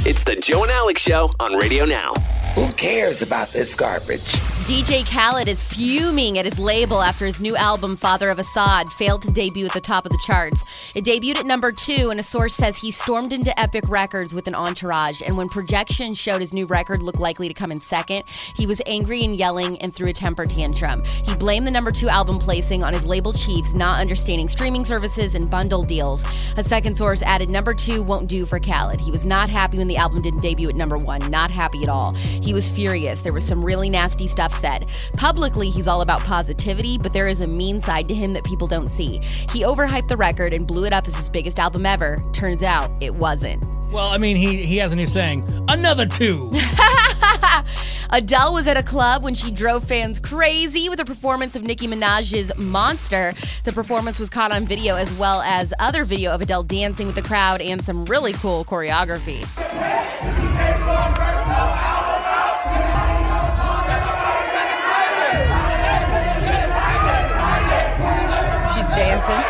It's the Joe and Alex Show on Radio Now. Who cares about this garbage? DJ Khaled is fuming at his label after his new album, Father of Assad, failed to debut at the top of the charts. It debuted at number 2, and a source says he stormed into Epic Records with an entourage, and when projections showed his new record looked likely to come in second, he was angry and yelling and threw a temper tantrum. He blamed the number 2 album placing on his label chiefs not understanding streaming services and bundle deals. A second source added number 2 won't do for Khaled. He was not happy when the album didn't debut at number 1. Not happy at all. He was furious. There was some really nasty stuff said. Publicly, he's all about positivity, but there is a mean side to him that people don't see. He overhyped the record and blew it up as his biggest album ever. Turns out, it wasn't. Well, I mean, he has a new saying, another 2. Adele was at a club when she drove fans crazy with a performance of Nicki Minaj's Monster. The performance was caught on video as well as other video of Adele dancing with the crowd and some really cool choreography. She's dancing.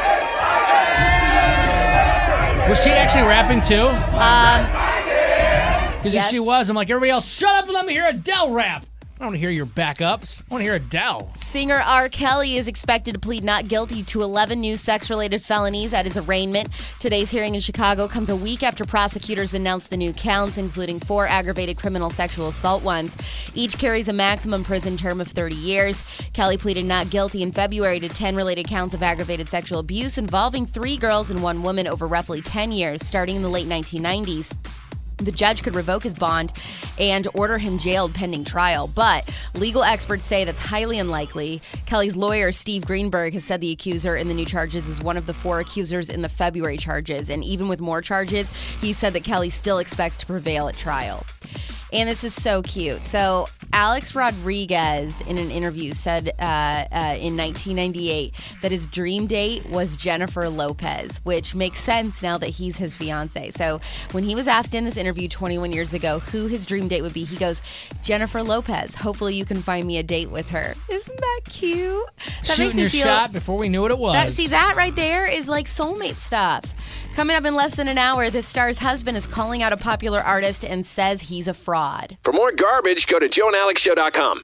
Was she actually rapping too? Because yes. if she was, I'm like, everybody else, shut up and let me hear Adele rap. I don't want to hear your backups. I want to hear Adele. Singer R. Kelly is expected to plead not guilty to 11 new sex-related felonies at his arraignment. Today's hearing in Chicago comes a week after prosecutors announced the new counts, including 4 aggravated criminal sexual assault ones. Each carries a maximum prison term of 30 years. Kelly pleaded not guilty in February to 10 related counts of aggravated sexual abuse involving 3 girls and 1 woman over roughly 10 years, starting in the late 1990s. The judge could revoke his bond and order him jailed pending trial, but legal experts say that's highly unlikely. Kelly's lawyer, Steve Greenberg, has said the accuser in the new charges is one of the 4 accusers in the February charges, and even with more charges, he said that Kelly still expects to prevail at trial. And this is so cute. So Alex Rodriguez, in an interview, said in 1998 that his dream date was Jennifer Lopez, which makes sense now that he's his fiance. So when he was asked in this interview 21 years ago who his dream date would be, he goes, Jennifer Lopez. Hopefully you can find me a date with her. Isn't that cute? That Shooting makes me your feel, shot before we knew what it was. that right there is like soulmate stuff. Coming up in less than an hour, this star's husband is calling out a popular artist and says he's a fraud. For more garbage, go to joeandalexshow.com.